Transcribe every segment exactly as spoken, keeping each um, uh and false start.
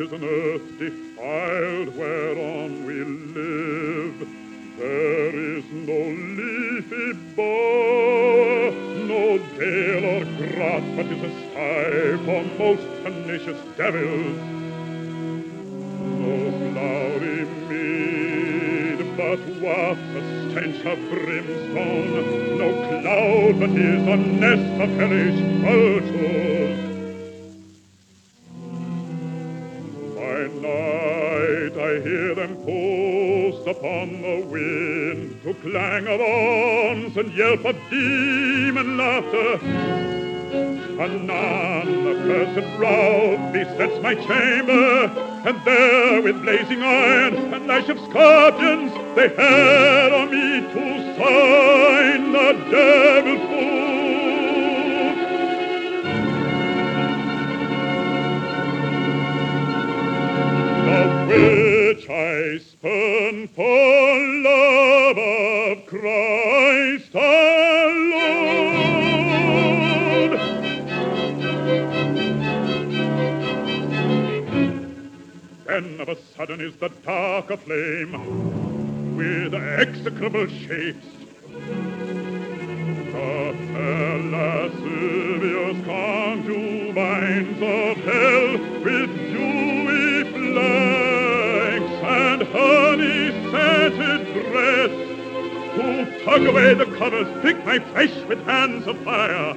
is an earth defiled whereon we live. There is no leafy bower, no dale or grass, but is a sty for most pernicious devils. No flowery mead, but wafts a stench of brimstone, no cloud, but is a nest of hellish vultures. By night I hear them post upon the wind, to clang of arms and yelp of demon laughter. Anon the cursed rout besets my chamber, and there with blazing iron and lash of scorpions they harrow me to sign the devil's foot. The which I spurn for love of Christ our Lord. Then of a sudden is the dark aflame with execrable shapes. The fair lascivious concubines of hell with dewy flanks and honey-scented breasts, who tug away the covers, pick my flesh with hands of fire.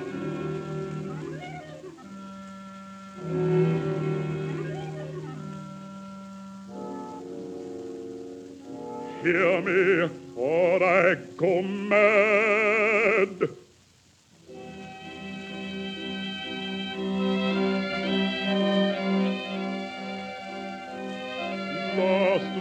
Hear me, or I go mad. Last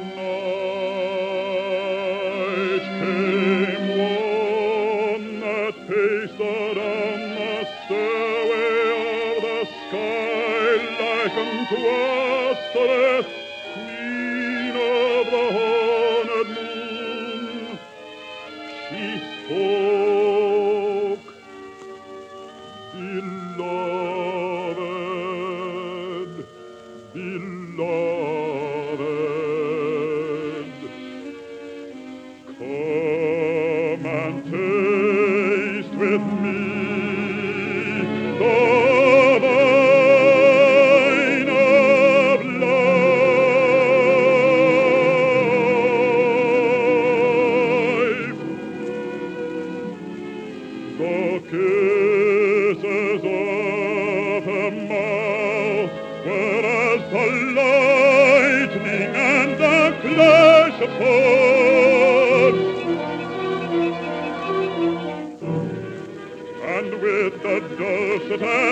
night came one that paced around the stairway of the sky like unto a seraph, queen of the horned moon. She spoke, beloved, beloved, come and taste with me the wine of life. The kisses of her mouth were as the lightning and the clash of swords, and with the dulcet